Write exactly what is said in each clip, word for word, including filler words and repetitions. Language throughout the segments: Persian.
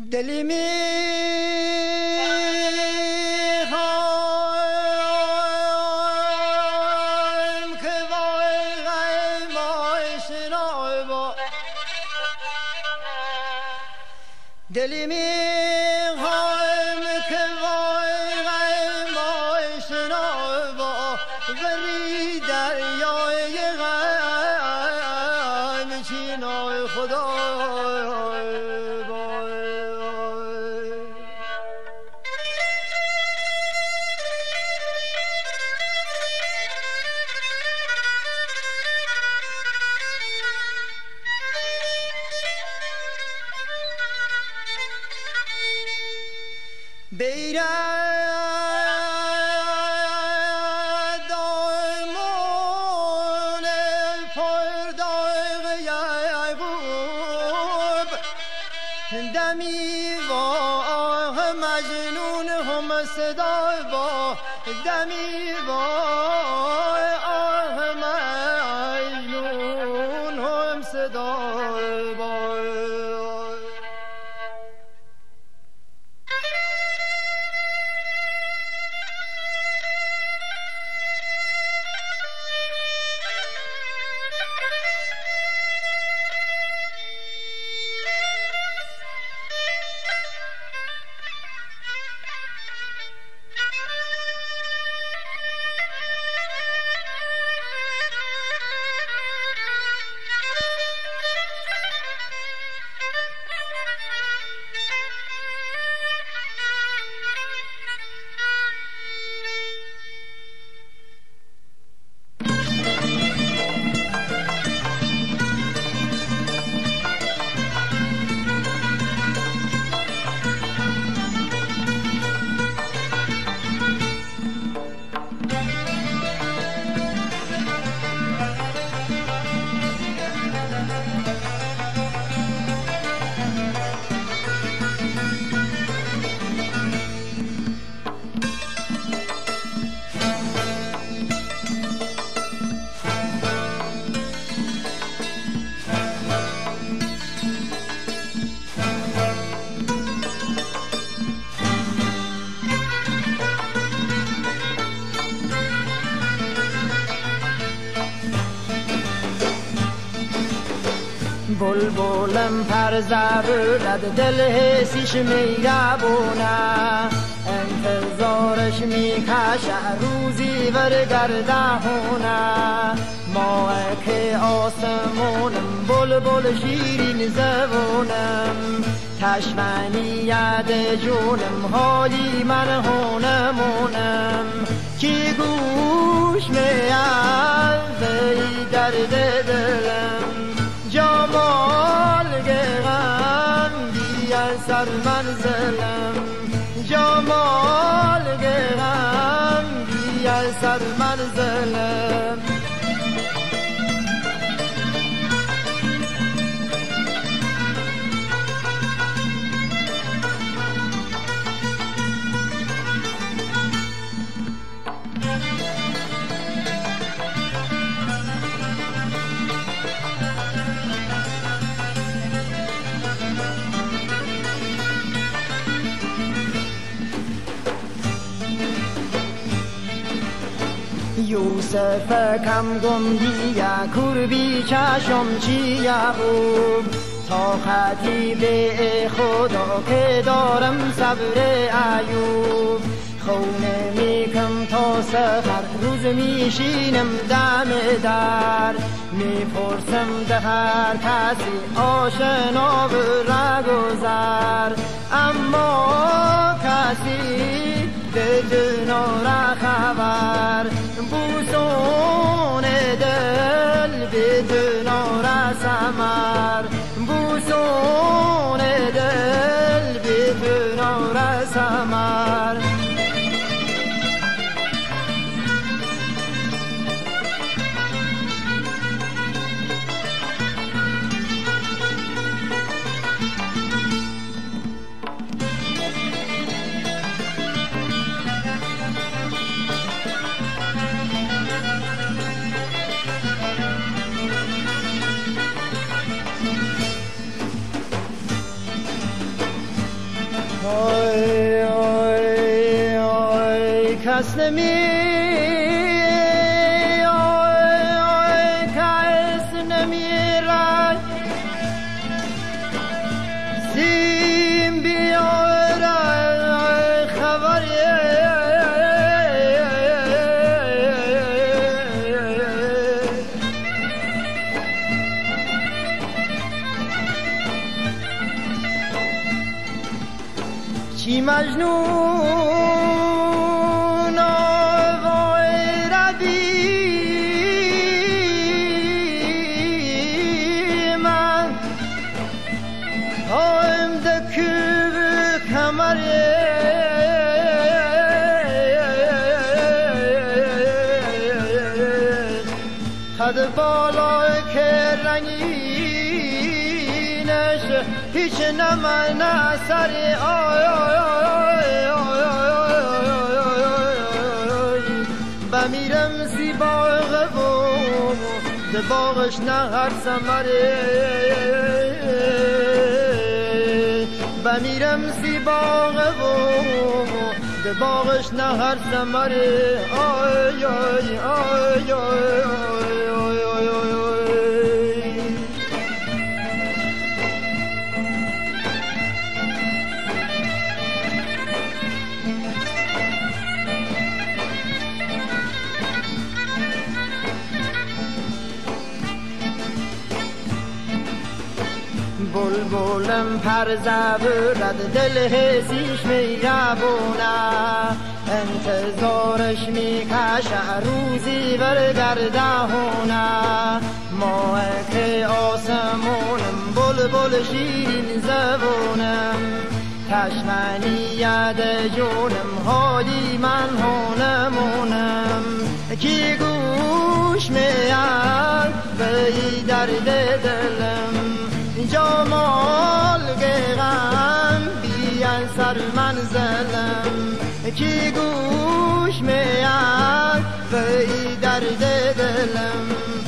دلی میخوایم که وای غیم آشنا با دلی میخوایم که وای غیم آشنا با ولی دریای غیم چینای خدا بیره دایمون پرداغ یعقوب دمی و آه مجنون هم صدا با دمی و آه مجنون هم صدا با بلبلم پر زبولد دل حسیش میگبونه انتظارش میکشه روزی ورگردهونه ما که آسمونم بلبل شیرین زبونم تشمنیت جونم حالی من هونمونم کی گوش میازی درد دلم جمال غم بیا سر منزلم جمال غم بیا سر منزلم یوسف کم گمدیه کربی چشم چیه خوب تا خطیب خدا که دارم صبر ایوب خونه میکم تا سحر روز میشینم دم در میپرسم ده هر کسی آشنا و رگذر اما کسی بدنا را خبر بوسون دل بدنا را سمر بوسون دل بدنا را سمر نمی کس نمیرد سیم بیاره خبری چی مجنون آوای ربی من آیم دکوب کمری خد بالای که رنگینش هیچ نمن اثری آی آی بمیرم سی باغ و ده باغش نه هر ثمره بمیرم سی باغ و ده باغش نه هر ثمره آی آی آی آی آی آی آی بلبلم پر زبرد دل حسیش میربونه انتظارش میکشه روزی برگردهونه ماه که آسمونم بلبل شیرین زبونم تشمنیت جونم حالی من هونمونم کی گوش میاد به درد دلم جمال غم بیان سر منزلم کی گوش میاد به درد دلم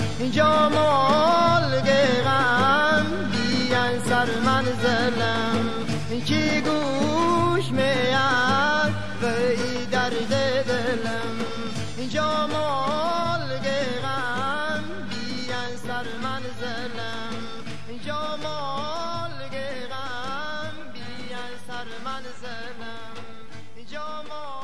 جمال غم بیان سر منزلم کی گوش میاد به درد دلم جمال غم بیان سر منزلم جمال غم بیان سر منزلم جمال